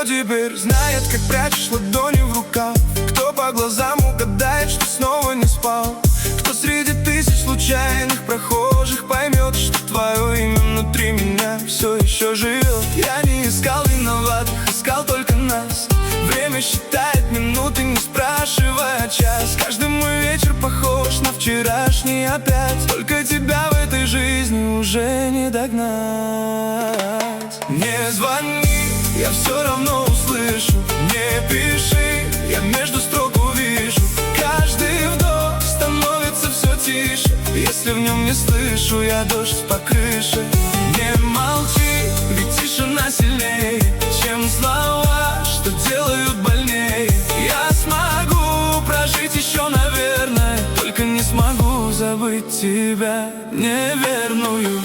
Кто теперь знает, как прячешь ладони в рукав? Кто по глазам угадает, что снова не спал? Кто среди тысяч случайных прохожих поймет, что твое имя внутри меня все еще живет? Я не искал виноватых, искал только нас. Время считает минуты, не спрашивая час. Каждый мой вечер похож на вчерашний опять. Только тебя в этой жизни уже не догнать. Не звони, я все равно услышу. Не пиши, я между строк увижу. Каждый вдох становится все тише. Если в нем не слышу я дождь по крыше. Не молчи, ведь тишина сильнее, чем слова, что делают больнее. Я смогу прожить еще, наверное, только не смогу забыть тебя неверную.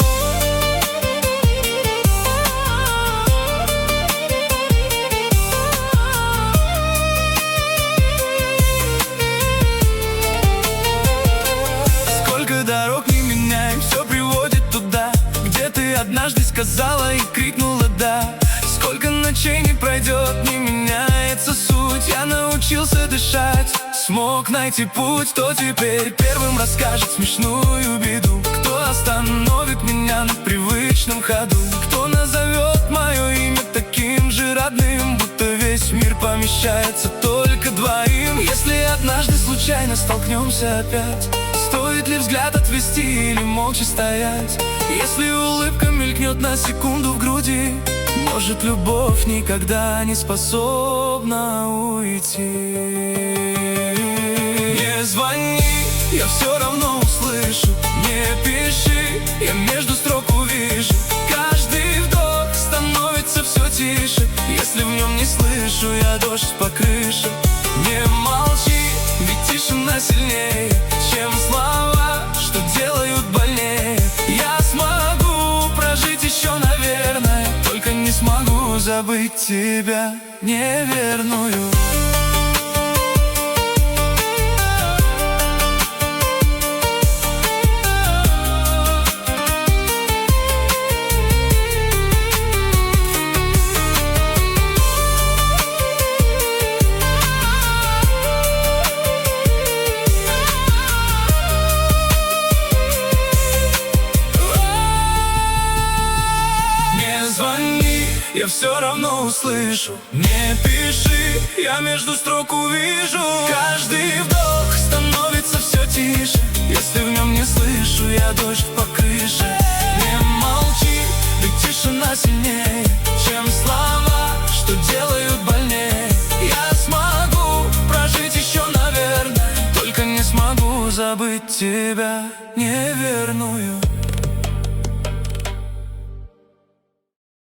Сколько дорог не меняем, все приводит туда, где ты однажды сказала и крикнула «да». Сколько ночей не пройдет, не меняется суть. Я научился дышать, смог найти путь. Кто теперь первым расскажет смешную беду? Кто остановит меня на привычном ходу? Кто назовет мое имя таким же родным, будто весь мир помещается только двоим? Если однажды случайно столкнемся опять, стоит ли взгляд отвести или молча стоять? Если улыбка мелькнет на секунду в груди, может, любовь никогда не способна уйти. Не звони, я все равно услышу. Не пиши, я между строк увижу. Каждый вдох становится все тише. Если в нем не слышу я дождь по крыше. Не молчи, ведь тишина сильнее, чем слова, что делают больнее. Я смогу прожить еще, наверное, только не смогу забыть тебя неверную. Я все равно услышу. Не пиши, я между строк увижу. Каждый вдох становится все тише. Если в нем не слышу я дождь по крыше. Не молчи, ведь тишина сильнее, чем слова, что делают больнее. Я смогу прожить еще, наверное, только не смогу забыть тебя неверную.